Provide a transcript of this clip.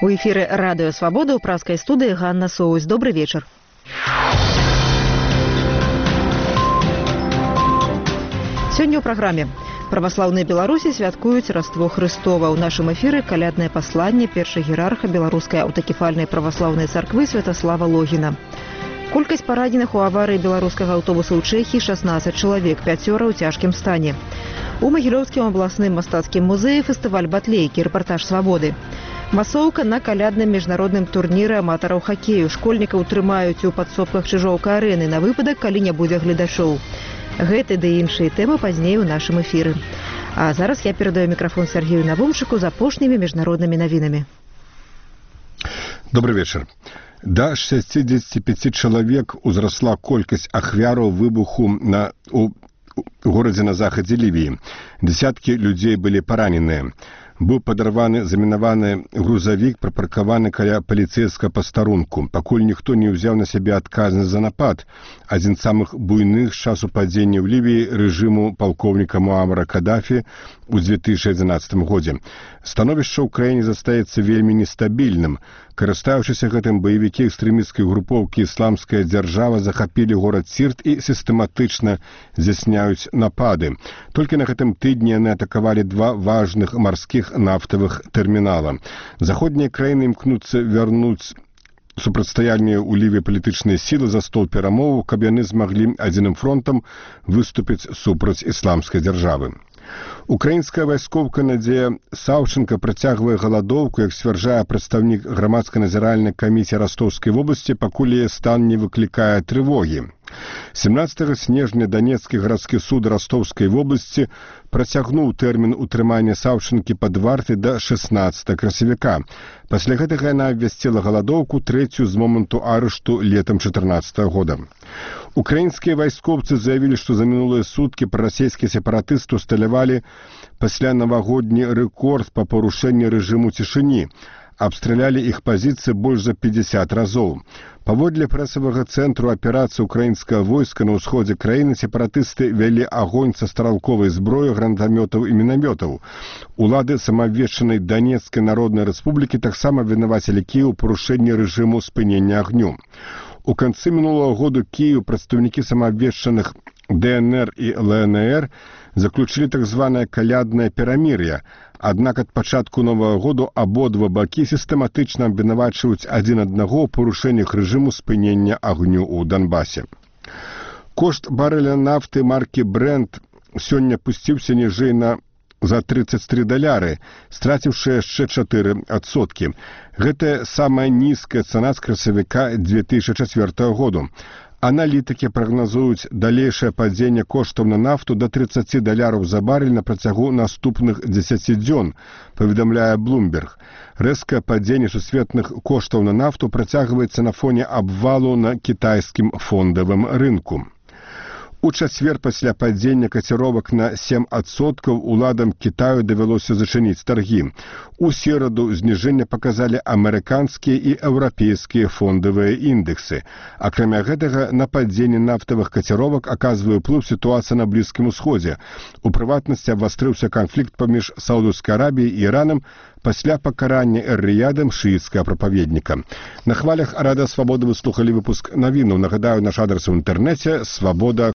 У эфіры радыё «Свабода» ў празкай студыі Ганна Соусь. Добры вечар. Сёння ў праграме. Праваслаўныя Беларусі святкуюць Раство Хрыстова. У нашым эфіры каляднае пасланне першага іерарха Беларускай аўтакефальнай праваслаўнай царквы Святаслава Логіна. Колькасць параненых у аварыі беларускага аўтобуса ў Чэхіі 16 чалавек, 5 ў цяжкім стане. У Магілёўскім абласным мастацкім музеі фестываль батлейкі, рэпартаж «Свабоды». Масоўка на калядным міжнародным турніры аматараў хакею. Школьнікаў трымаюць у падсобках Чыжоўка-арэны на выпадак, калі не будзе гледачоў. Гэты ды іншыя тэмы пазней у нашым эфіры. А зараз я перадаю мікрафон Сергею Навумчыку з апошнімі міжнароднымі навінамі. Добрый вечер. До 65 чалавек узрасла колькасць ахвяраў выбуху у горадзе на захадзе Лівіі. Десяткі людзей былі параненыя. Быў падарваны замінаваны грузавік, прыпаркаваны каля паліцэйскага пастарунку. Пакуль ніхто не ўзяў на сябе адказнасць за напад, адзін з самых буйных з часу падзення ў Лівіі рэжыму палкоўніка Муамара Кадафі ў 2011 годзе. Становішча ў краіне застаецца вельмі нестабільным. Карыстаючыся гэтым, баевікі экстрэмісцкай групоўкі «Ісламская дзяржава» захапілі горад Сірт і сістэматычна здзяйсняюць напады. Толькі на гэтым тыдні яны атакавалі два важных марскіх нафтавых тэрмінала. Заходнія краіны імкнуцца вярнуць супрацьстаянне ў Лівіі палітычныя сілы за стол перамоваў, каб яны змаглі адзіным фронтам выступіць супраць ісламскай дзяржавы. Украінская вайскоўка Надзея Саўченка працягвае галадоўку, як сцвярджае прадстаўнік грамадска-назіральнай камісіі Растоўскай вобласці, пакуль яе стан не выклікае трывогі. 17 снежня Данецкі гарадскі суд Растоўскай вобласці працягнуў тэрмін утрымання Саўченкі пад вартай да 16 красавіка. Пасля гэтага яна абвясціла галадоўку, трэцюю з моманту арышту летам 2014 года. Украінскія вайскоўцы заявілі, што за мінулыя суткі прарасійскія сепаратысты усталявалі пасля навагодні рэкорд па парушэнні рэжыму цішыні. Абстралялі іх пазіцыі больш за 50 разоў. Паводле прэсавага цэнтру аперацыі ўкраінскага войска на ўсходзе краіны сепаратысты вялі агонь са стралковай зброі, гранатамётаў і мінамётаў. Улады самаабвешчанай Данецкай народнай рэспублікі таксама вінавацілі Кіеў у парушэнні рэжыму спынення агню. У канцы мінулага году Кіеў прадстаўнікі самаабвешчаных ДНР і ЛНР заключылі так званае каляднае перамір'е. Аднак ад пачатку новага году абодва бакі сістэматычна абвінавачваюць адзін аднаго ў парушэннях рэжыму спынення агню ў Донбасе. Кошт барэля нафты маркі Brent сёння пусціўся ніжэй за $33, страціўшы яшчэ 4%. Гэта самая нізкая цана з красавіка 2004 году. Аналітыкі прагназуюць далейшае падзенне коштаў на нафту да $30 за барель на працягу наступных 10 дзён, паведамляе Bloomberg. Рэзкае падзенне сусветных коштаў на нафту працягваецца на фоне абвалу на кітайскім фондавым рынку. У чацвер пасля падзення каціровак на 7% уладам Кітаю давялося зачыніць таргі. У сераду зніжэнне паказалі амерыканскія і еўрапейскія фондавыя індэксы. Акрамя гэтага, на падзенне нафтавых каціровак аказвае ўплыў сітуацыя на Блізкім Усходзе. У прыватнасці абвастрыўся канфлікт паміж Саудаўскай Арабіяй і Іранам пасля пакарання эр-Рыядам шыіцкага прапаведніка. На хвалях Радыё Свабода вы слухалі выпуск навінаў. Нагадаю, наш адрас у інтэрнэце свабода.